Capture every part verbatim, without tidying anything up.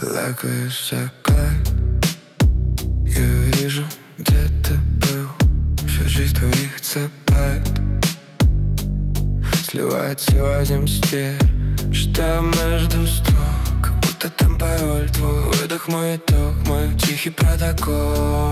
Лакаешь закат. Я вижу, где ты был. Всю жизнь твоих цепляет, сливает сегодня стиль. Читаю между строк, как будто там пароль. Твой выдох, мой итог, мой тихий протокол.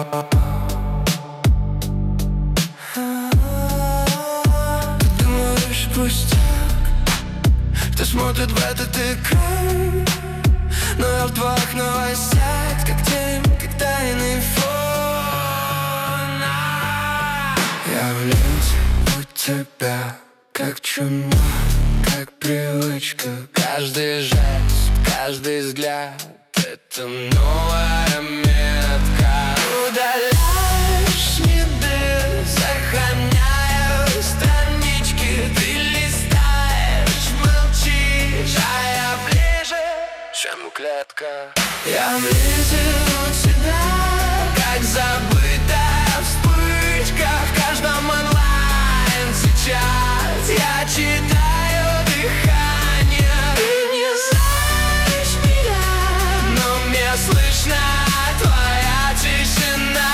Ты думаешь, пустяк, кто смотрит в этот экран, но я в твоих новостях, как тень, как тайный фон. Я в ленте у тебя, как чума, как привычка. Каждый жест, каждый взгляд — это новая метка. Удаляешь следы, сохраняю странички. Ты листаешь, молчишь, а я ближе, чем клетка. Я ближе у тебя, как забытая вспышка в каждом онлайн. Сейчас я читаю дыхание. Ты не знаешь меня, но мне слышна твоя тишина.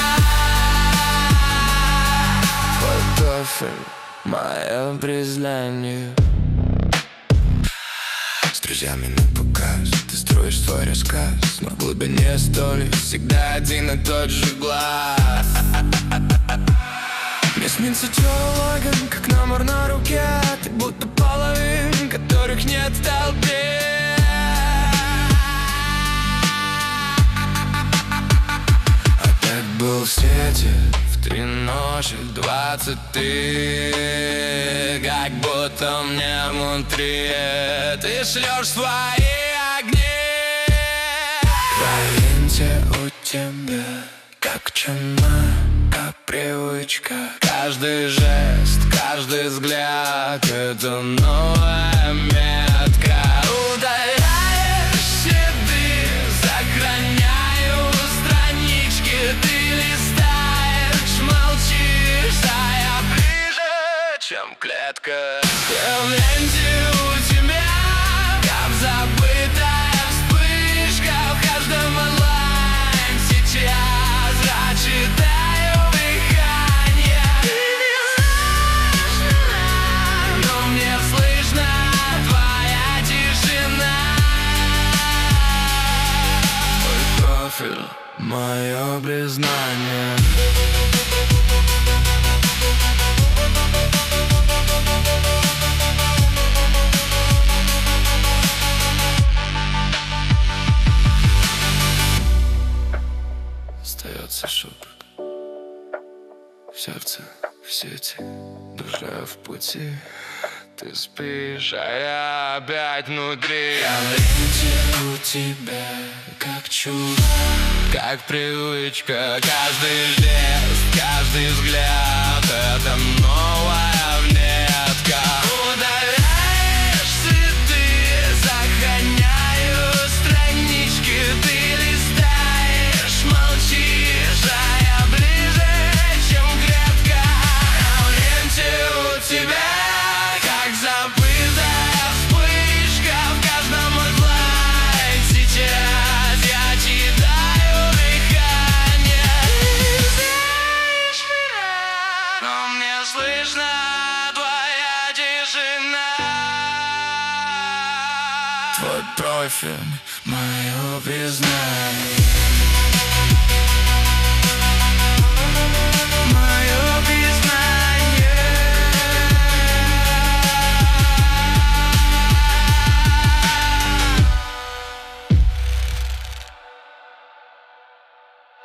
Твой профиль, мое признание. С друзьями на показ ты строишь свой рассказ, но в глубине столь всегда один и тот же глаз. Мне снится твой логин, как номер на руке. Ты будто половин, которых нет в толпе. Опять был в свете в три ночи двадцать ты, как будто мне внутри ты шлешь свои огни. В ленте у тебя, как чума, как привычка. Каждый жест, каждый взгляд — это новая метка. Удаляешь следы, сохраняю странички. Ты листаешь, молчишь, а я ближе, чем клетка. Я в ленте у тебя, как забытая вспышка в каждом онлайн. Сейчас я читаю дыхание. Ты не знаешь меня, но мне слышна твоя тишина. Твой профиль, мое признание. Остается шепот в сердце, в сети, душа в пути. Ты спишь, а я опять внутри. Я в ленте у тебя, как чудо, как привычка. Каждый жест, каждый взгляд — это новая метка. Удаляешь следы, сохраняю странички. Ты листаешь, молчишь, а я ближе, чем клетка. Я в ленте у тебя, как забытая вспышка в каждом онлайн. Сейчас я читаю дыхание. Ты не знаешь меня, но мне слышна твоя тишина. Твой профиль, мое признание.